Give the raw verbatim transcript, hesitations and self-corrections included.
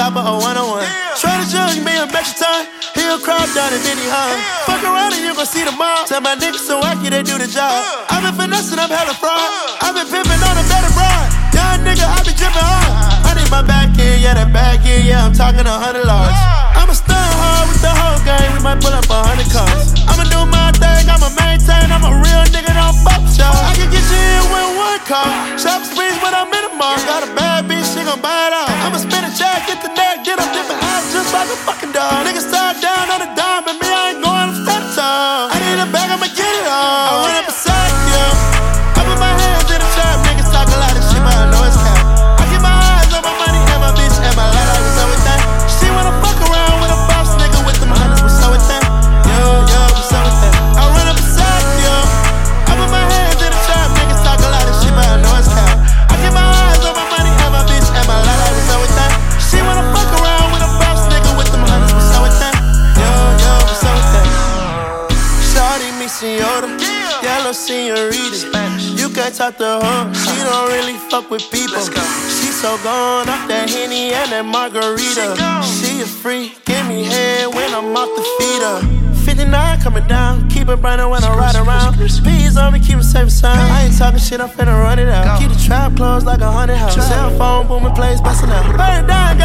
chopper a one-on-one. Try to judge me and bet your time. He'll crowd down and then he hung. Fuck around and you gon' see the mob. Tell my niggas so wacky they do the job. I've been finessing, I'm hella fraud. I've been pimping on a better broad. Young nigga, I be drippin' hard. I need my back in, yeah, that back in, yeah, I'm talking a hundred large. I'ma stun hard with the whole gang, we might pull up a hundred cars. I'ma do my thing, I'ma maintain, I'm a real nigga, don't fuck with y'all. I can get you in with one car. Shop sprees when I'm in the mall. Got a bad bitch, she gon' buy it all. I'ma spin a check, get the neck, get up different eyes just like a fucking dog. Niggas start down on the dime, but me, I ain't going to step tall. I need a bag, I'ma get it all. I run up beside you. I put my hands in the trap, niggas talk a lot of shit, but I know it's cap. I get my eyes on my money and my bitch and my life, what's up with that? She wanna fuck around with a boss nigga with them hundreds, what's up with that? Yo, yo, what's up with that? I run up beside you. I put my hands in the trap, niggas talk a lot of shit, but I know it's cap. I get my eyes on my money and my bitch and my life, what's up with that? She wanna fuck around with a boss nigga with them hundreds, what's up with that? Yo, yo, what's up with that? Shawty me senora, yellow senorita. You can't talk to her, she don't really fuck with people. She so gone off that Henny and that margarita. She a freak, give me head when I'm off the feeder. fifty-nine coming down, keep it burning when I ride around. Peas on me, keep it safe and sound. I ain't talking shit, I'm finna run it out. Keep the trap closed like a haunted house. Cell phone booming, plays busting out. Burn down,